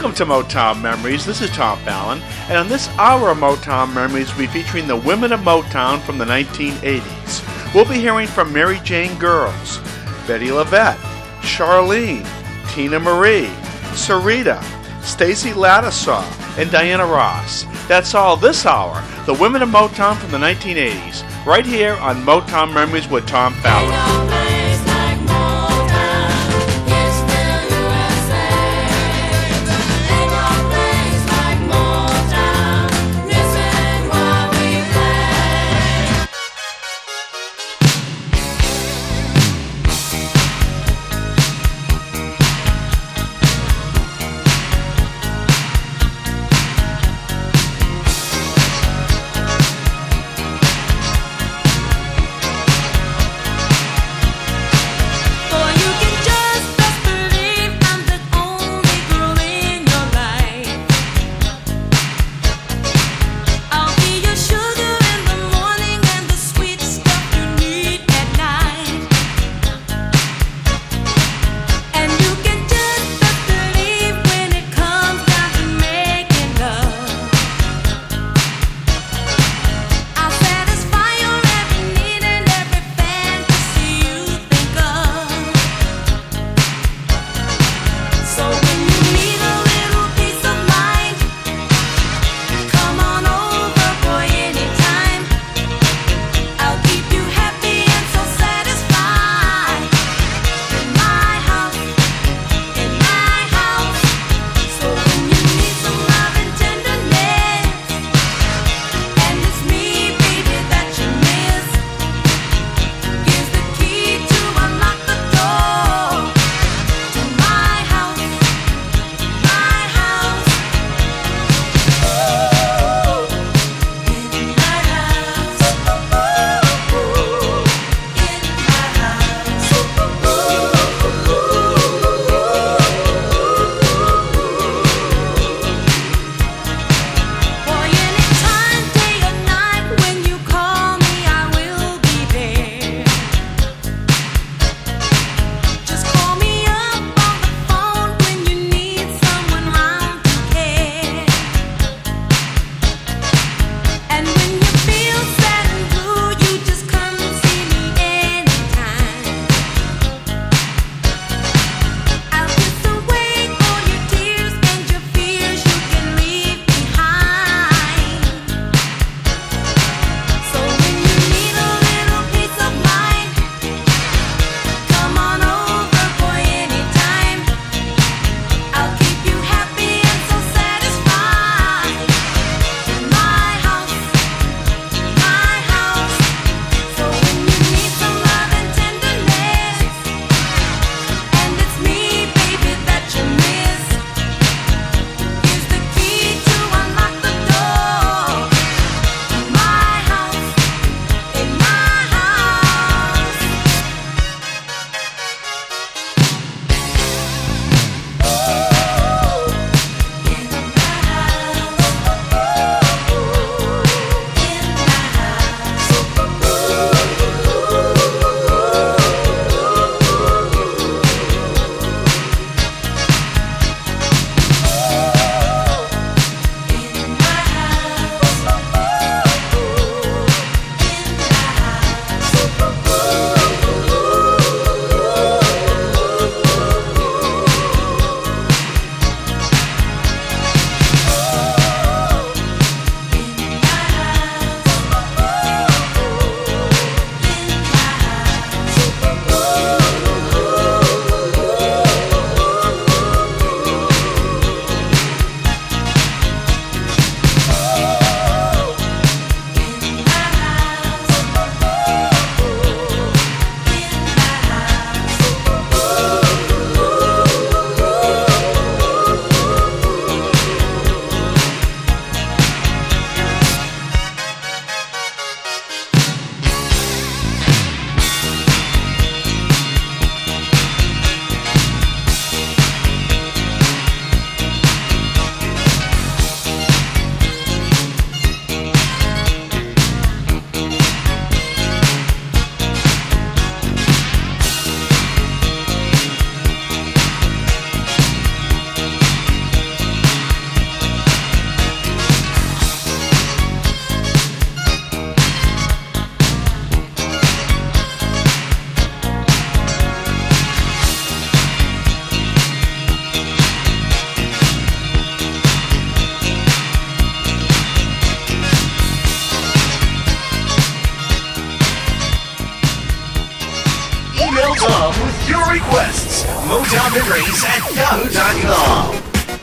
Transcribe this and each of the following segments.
Welcome to Motown Memories. This is Tom Fallon, and on this hour of Motown Memories, we'll be featuring the women of Motown from the 1980s. We'll be hearing from Mary Jane Girls, Betty Lavette, Charlene, Tina Marie, Sarita, Stacey Lattisaw, and Diana Ross. That's all this hour, the women of Motown from the 1980s, right here on Motown Memories with Tom Fallon. requests. Motown Memories at yahoo.com.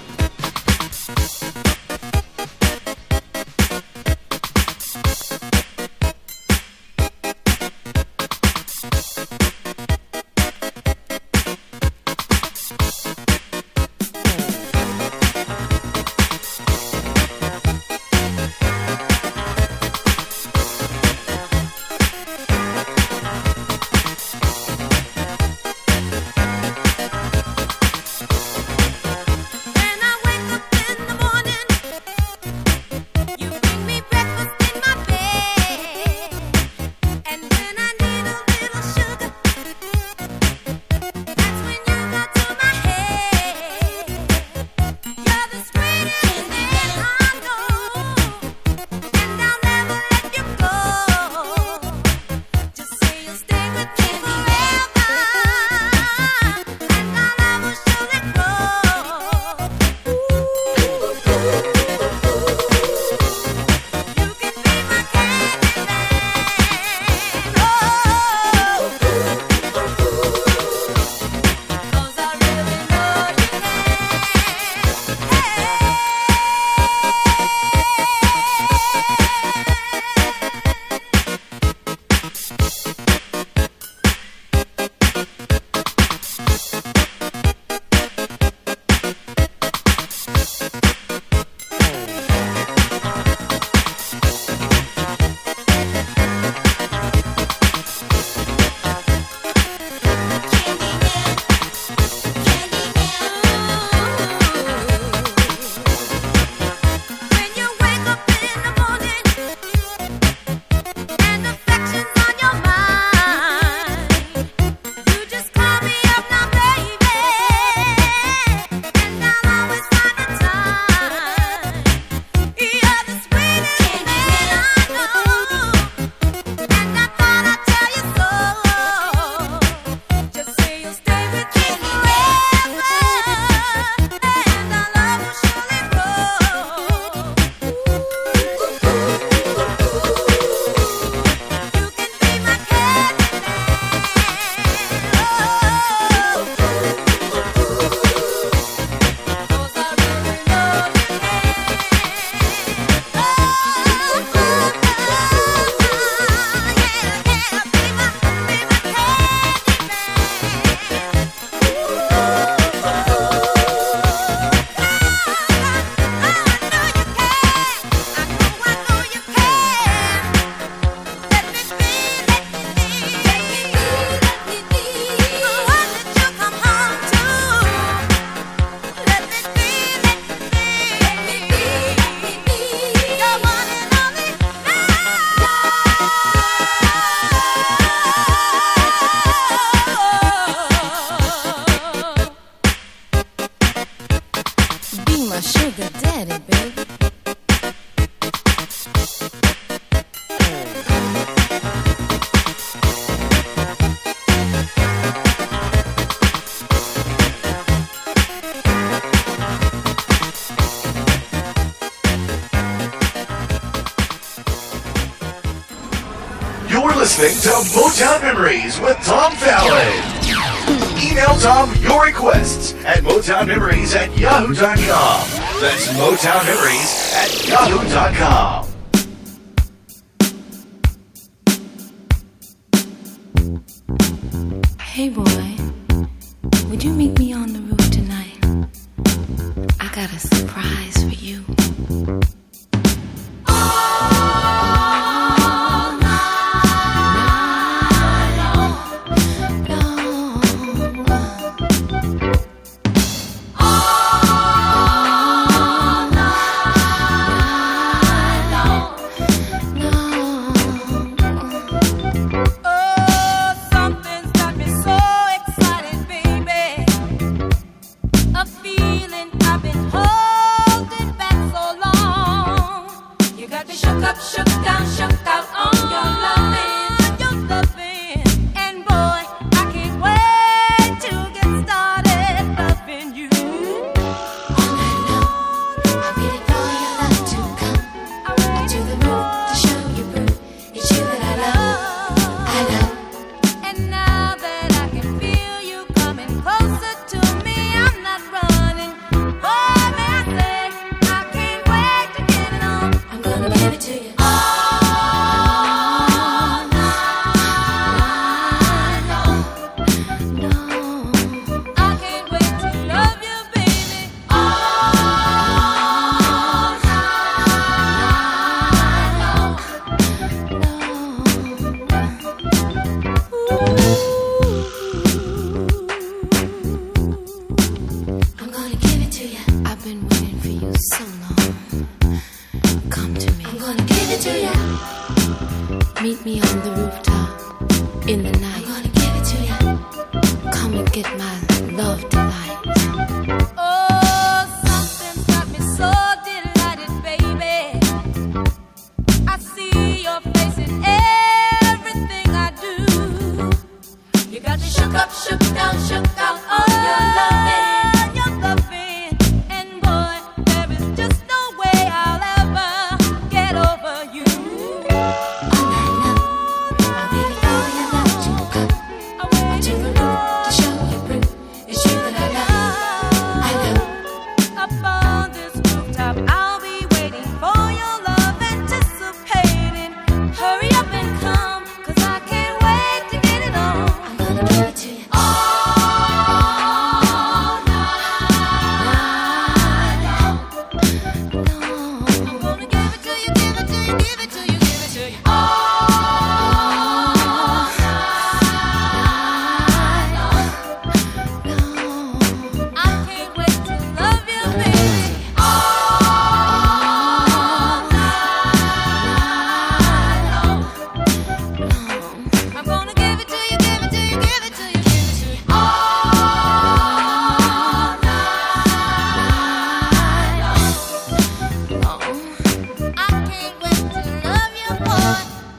Listening to Motown Memories with Tom Fallon. Email Tom your requests at MotownMemories@yahoo.com. That's MotownMemories@yahoo.com. Hey boy, would you meet me on the roof tonight? I got a surprise for you. Coming to you. Meet me on the rooftop in the night. I'm gonna give it to you. Come and get my love tonight. Oh, something's got me so delighted, baby. I see your face in everything I do. You got me shook up, shook down, shook out on your loving. And boy, there is just no way I'll ever get over you. All night long, I'll give you all your love to come. To the roof to show you proof. It's you that I love. I know. Up on this rooftop, I'll be waiting for your love, anticipating. Hurry up and come, 'cause I can't wait to get it on. I'm gonna give it to you. All night long. I'm gonna give it to you, give it to you, give it to you, give it to you. All night long. I can't wait to love you, baby. All night long. I'm gonna give it to you, give it to you, give it to you, give it to you. All night long. I can't wait to love you, boy.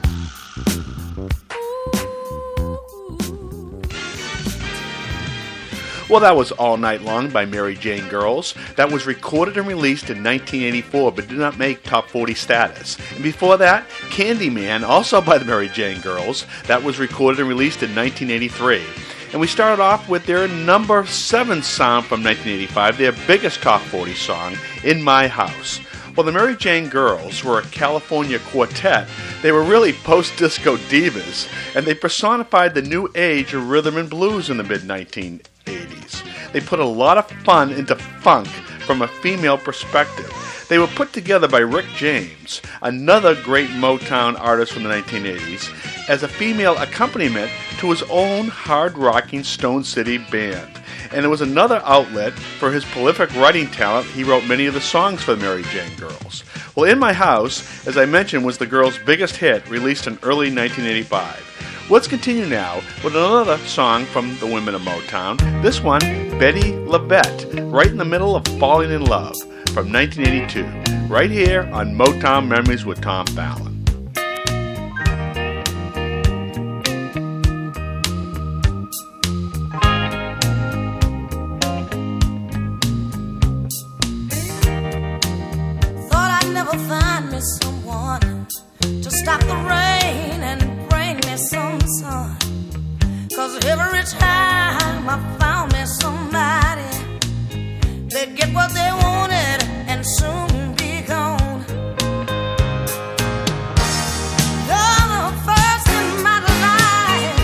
Well, that was All Night Long by Mary Jane Girls. That was recorded and released in 1984, but did not make top 40 status. And before that, Candyman, also by the Mary Jane Girls. That was recorded and released in 1983. And we started off with their number 7 song from 1985, their biggest top 40 song, In My House. Well, the Mary Jane Girls were a California quartet. They were really post-disco divas, and they personified the new age of rhythm and blues in the mid-1980s. They put a lot of fun into funk from a female perspective. They were put together by Rick James, another great Motown artist from the 1980s, as a female accompaniment to his own hard-rocking Stone City band. And it was another outlet for his prolific writing talent. He wrote many of the songs for the Mary Jane Girls. Well, In My House, as I mentioned, was the girls' biggest hit, released in early 1985. Let's continue now with another song from the women of Motown. This one, Betty LaVette, right in the middle of Falling in Love, from 1982, right here on Motown Memories with Tom Fallon. Find me someone to stop the rain and bring me some sun. 'Cause every time I found me somebody, they'd get what they wanted and soon be gone. You're the first in my life,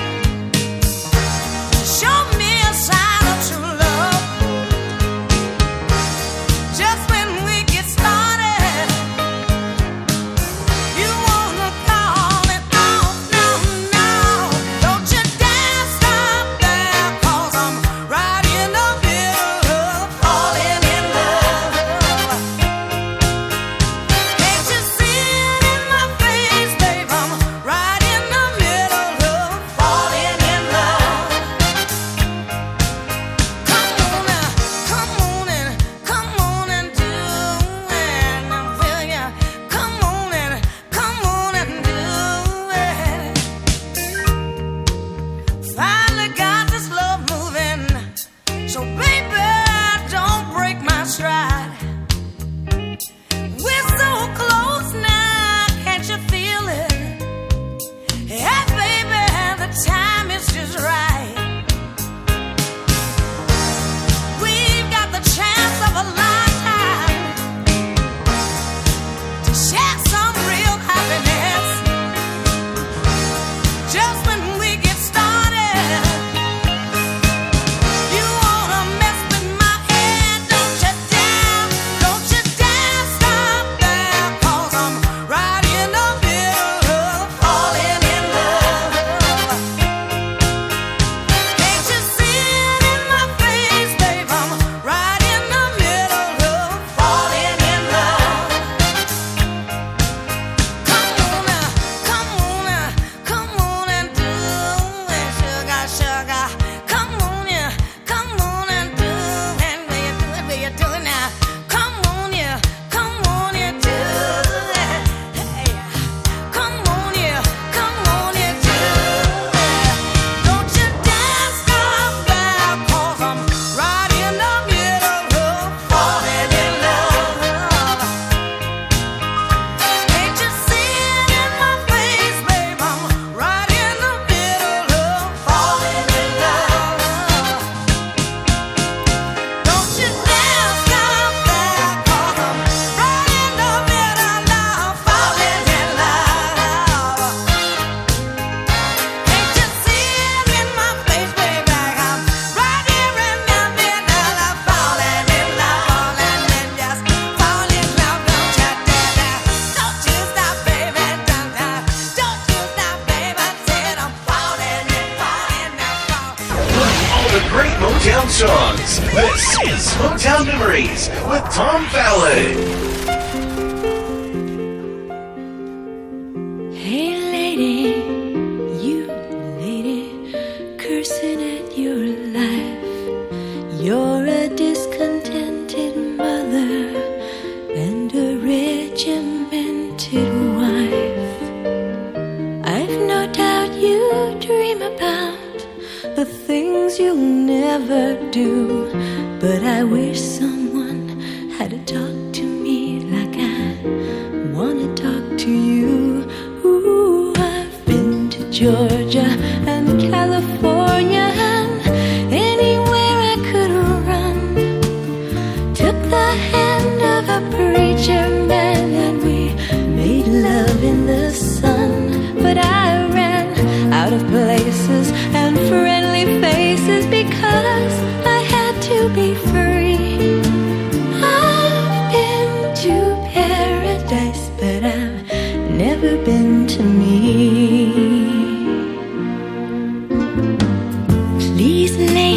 show me a sign of true love. Just when we get started, songs. This is Motown Memories with Tom Fallon. Hey lady, you lady, cursing at your life. You're a discontented mother and a regimented wife. I've no doubt you dream about the things you'll never do, but I wish someone had talked to me like I wanna talk to you. Ooh, I've been to Georgia and California and anywhere I could run. Took the hand of a preacher man and we made love in the sun. But I ran out of places and friendly faces because I had to be free. I've been to paradise, but I've never been to me. Please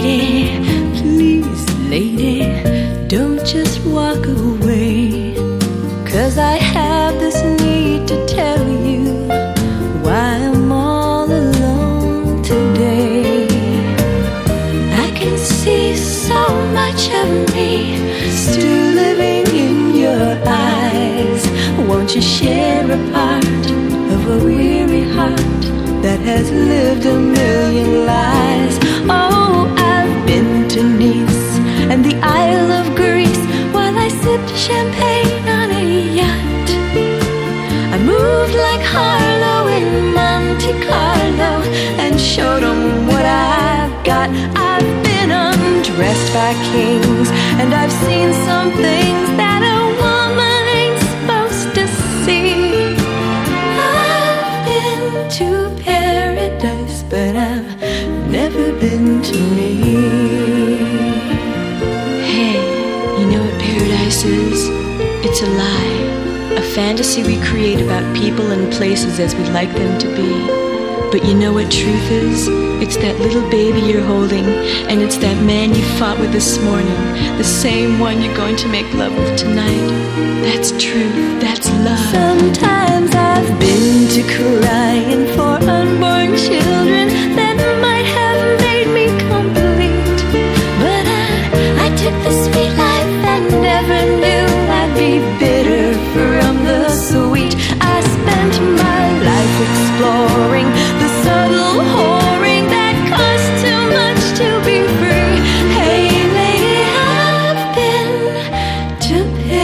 lady, don't just walk away, 'cause I have this need to tell you why I'm all alone today. I can see so much of me still living in your eyes. Won't you share a part of a weary heart that has lived a million lives? Oh, I've been to Nice and the Isle of Greece while I sipped champagne on a yacht. I moved like Harlow in Monte Carlo and showed them what I've got. I've been undressed by kings and I've seen some things that a woman ain't supposed to see. I've been to paradise, but I've never been to me. Hey, you know what paradise is? It's a lie, a fantasy we create about people and places as we'd like them to be. But you know what truth is? It's that little baby you're holding, and it's that man you fought with this morning, the same one you're going to make love with tonight. That's truth, that's love. Sometimes I've been to crying for unborn children that might have made me complete. But I took the sweet life and never knew I'd be bitter from the sweet. I spent my life exploring the subtle whoring that costs too much to be free. Hey lady, I've been to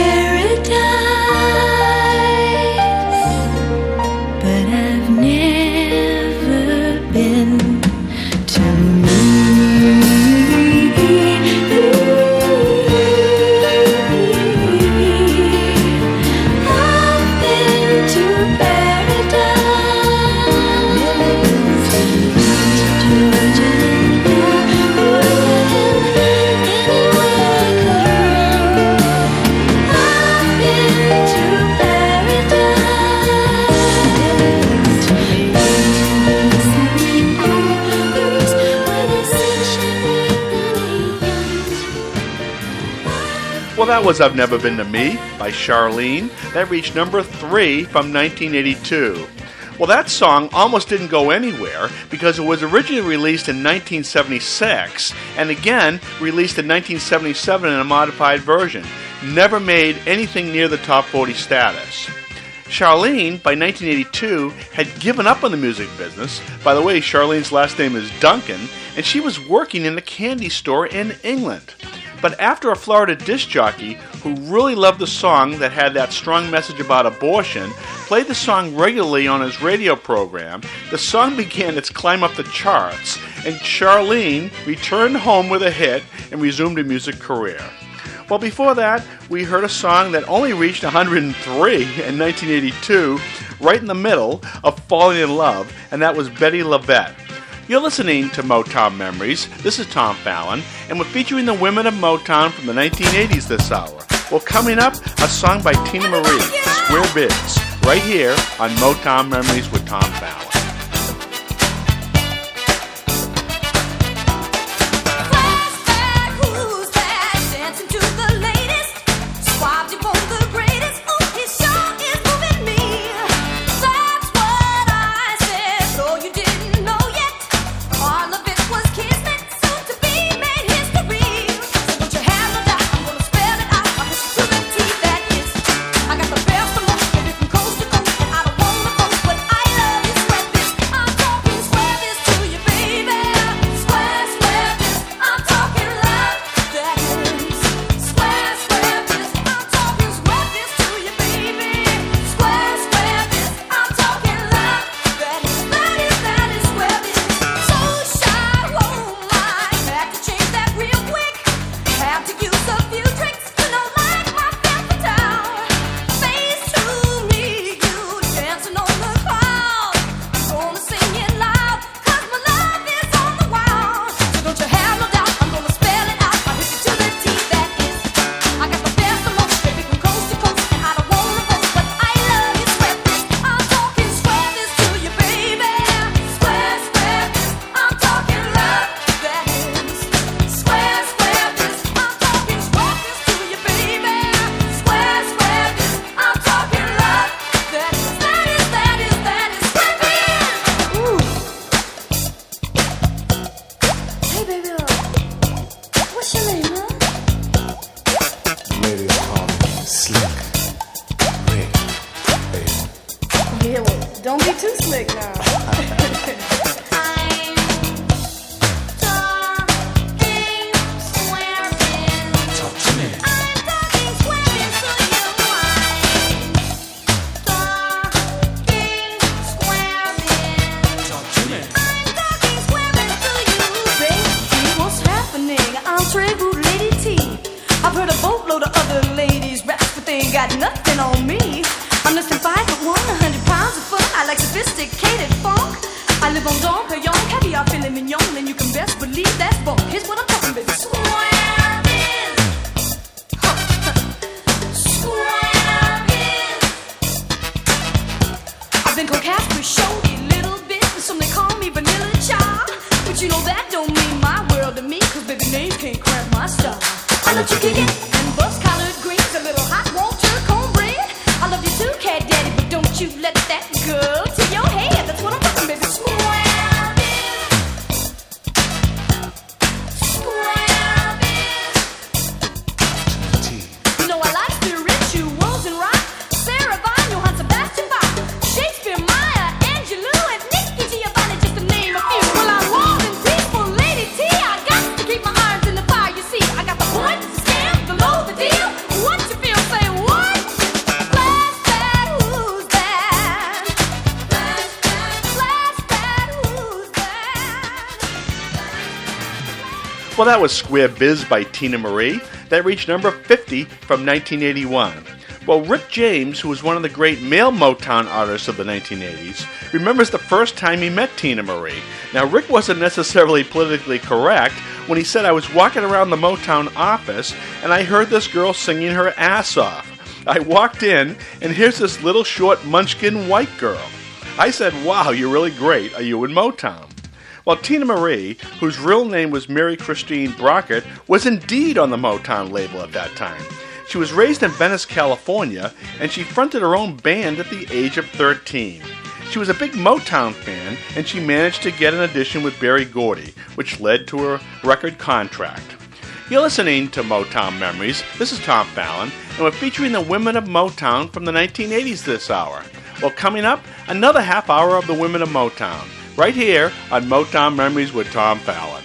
paradise, but I've never been to me. I've been to paradise. Well, that was I've Never Been to Me by Charlene. That reached number 3 from 1982. Well, that song almost didn't go anywhere because it was originally released in 1976 and again released in 1977 in a modified version. Never made anything near the top 40 status. Charlene, by 1982, had given up on the music business. By the way, Charlene's last name is Duncan, and she was working in a candy store in England. But after a Florida disc jockey who really loved the song that had that strong message about abortion played the song regularly on his radio program, the song began its climb up the charts, and Charlene returned home with a hit and resumed a music career. Well, before that, we heard a song that only reached 103 in 1982, right in the middle of Falling in Love, and that was Betty LaVette. You're listening to Motown Memories. This is Tom Fallon, and we're featuring the women of Motown from the 1980s this hour. Well, coming up, a song by Tina Marie, Square Biz, right here on Motown Memories with Tom Fallon. Flashback music now. I've heard a boatload of other ladies rap, but they ain't got nothing on me. I'm less than 5'1", 100 pounds of fun. I like sophisticated funk. I live on Don Perignon, caviar, filet mignon, and you can best believe that's funk. Here's what I'm talking about. Swabbing. Swabbing. I've been called Casper, Shody, little bit, but some they call me Vanilla Child. But you know that don't mean my world to me, cause baby name can't cramp my style. I love you kicking and bust collard greens, a little hot water, cornbread. I love you too, cat daddy, but don't you let that go to your head. That's what I'm talking, baby. Swabbing. Swabbing. You know I like spirituals and rock. Sarah Vaughan, Johann Sebastian Bach, Shakespeare, Maya Angelou, and Nikki Giovanni, just to name a few. Well, I'm warm and peaceful, Lady T. I got to keep my irons in the fire. You see, I got the point, the scam, the low, the deal. What you feel? Say what? Flash that, who's that? Flash that, who's that? Well, that was Square Biz by Tina Marie. That reached number 50 from 1981. Well, Rick James, who was one of the great male Motown artists of the 1980s, remembers the first time he met Tina Marie. Now, Rick wasn't necessarily politically correct when he said, I was walking around the Motown office and I heard this girl singing her ass off. I walked in and here's this little short munchkin white girl. I said, wow, you're really great. Are you in Motown? Well, Tina Marie, whose real name was Mary Christine Brockett, was indeed on the Motown label at that time. She was raised in Venice, California, and she fronted her own band at the age of 13. She was a big Motown fan, and she managed to get an audition with Berry Gordy, which led to her record contract. You're listening to Motown Memories. This is Tom Fallon, and we're featuring the women of Motown from the 1980s this hour. Well, coming up, another half hour of the women of Motown, right here on Motown Memories with Tom Fallon.